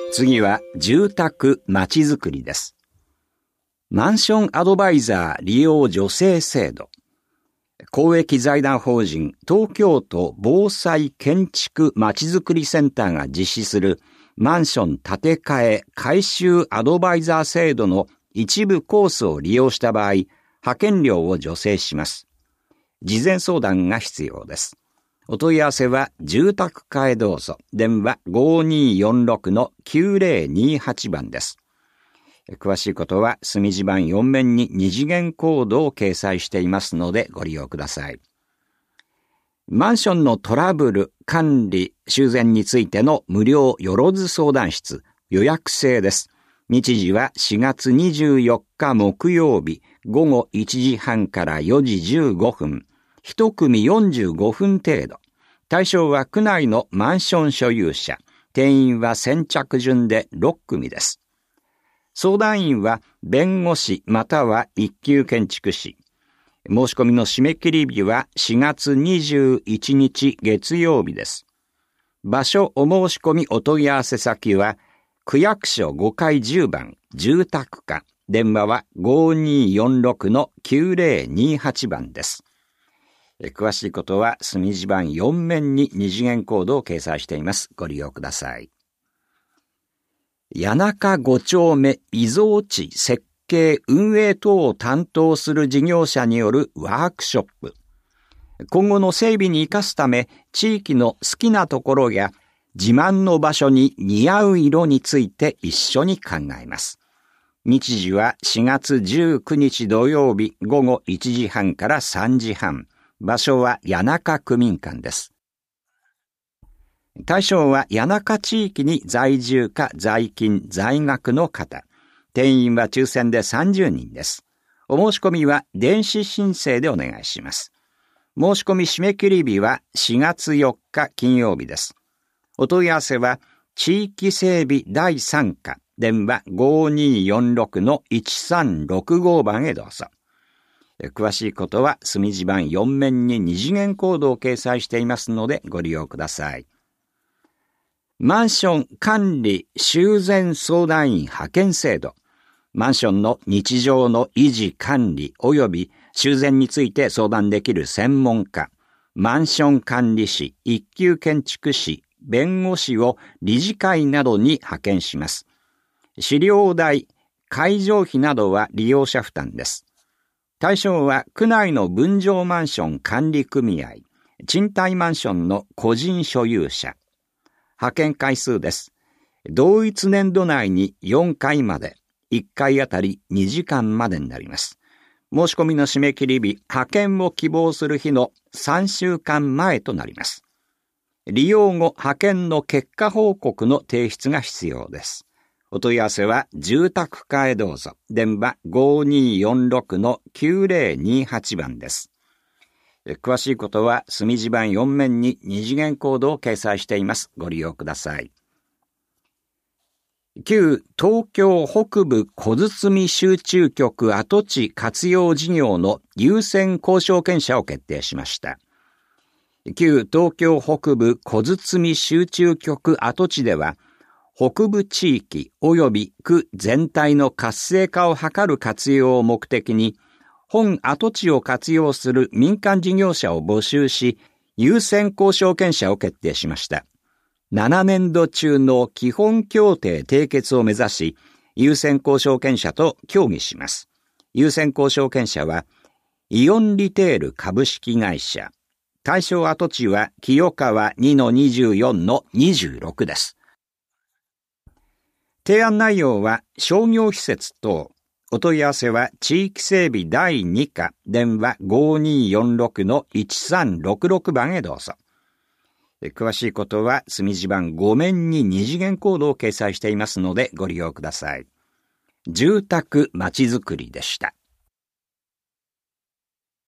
次は住宅まちづくりです。マンションアドバイザー利用助成制度。公益財団法人東京都防災建築まちづくりセンターが実施するマンション建て替え改修アドバイザー制度の一部コースを利用した場合、派遣料を助成します。事前相談が必要です。お問い合わせは住宅課へどうぞ。電話 5246-9028 番です。詳しいことは隅地板4面に二次元コードを掲載していますのでご利用ください。マンションのトラブル、管理、修繕についての無料よろず相談室、予約制です。日時は4月24日木曜日午後1時半から4時15分、1組45分程度。対象は区内のマンション所有者。定員は先着順で6組です。相談員は弁護士または一級建築士。申し込みの締め切り日は4月21日月曜日です。場所お申し込みお問い合わせ先は区役所5階10番住宅課。電話は 5246-9028 番です。詳しいことは隅地板4面に二次元コードを掲載しています。ご利用ください。谷中5丁目遺贈地設計運営等を担当する事業者によるワークショップ。今後の整備に生かすため、地域の好きなところや自慢の場所に似合う色について一緒に考えます。日時は4月19日土曜日午後1時半から3時半。場所は谷中区民館です。対象は谷中地域に在住か在勤在学の方。定員は抽選で30人です。お申し込みは電子申請でお願いします。申し込み締め切り日は4月4日金曜日です。お問い合わせは地域整備第3課電話 5246-1365 番へどうぞ。詳しいことは隅地板4面に二次元コードを掲載していますのでご利用ください。マンション管理修繕相談員派遣制度。マンションの日常の維持管理及び修繕について相談できる専門家、マンション管理士、一級建築士、弁護士を理事会などに派遣します。資料代、会場費などは利用者負担です。対象は区内の分譲マンション管理組合、賃貸マンションの個人所有者。派遣回数です。同一年度内に4回まで、1回あたり2時間までになります。申し込みの締め切り日、派遣を希望する日の3週間前となります。利用後、派遣の結果報告の提出が必要です。お問い合わせは住宅課へどうぞ。電話 5246-9028 番です。詳しいことは隅地板4面に二次元コードを掲載しています。ご利用ください。旧東京北部小堤集中局跡地活用事業の優先交渉権者を決定しました。旧東京北部小堤集中局跡地では、北部地域及び区全体の活性化を図る活用を目的に、本跡地を活用する民間事業者を募集し、優先交渉権者を決定しました。7年度中の基本協定締結を目指し、優先交渉権者と協議します。優先交渉権者は、イオンリテール株式会社。対象跡地は清川 2-24-26 です。提案内容は商業施設等。お問い合わせは地域整備第2課電話 5246-1366 番へどうぞ。詳しいことは隅地板5面に二次元コードを掲載していますのでご利用ください。住宅まちづくりでした。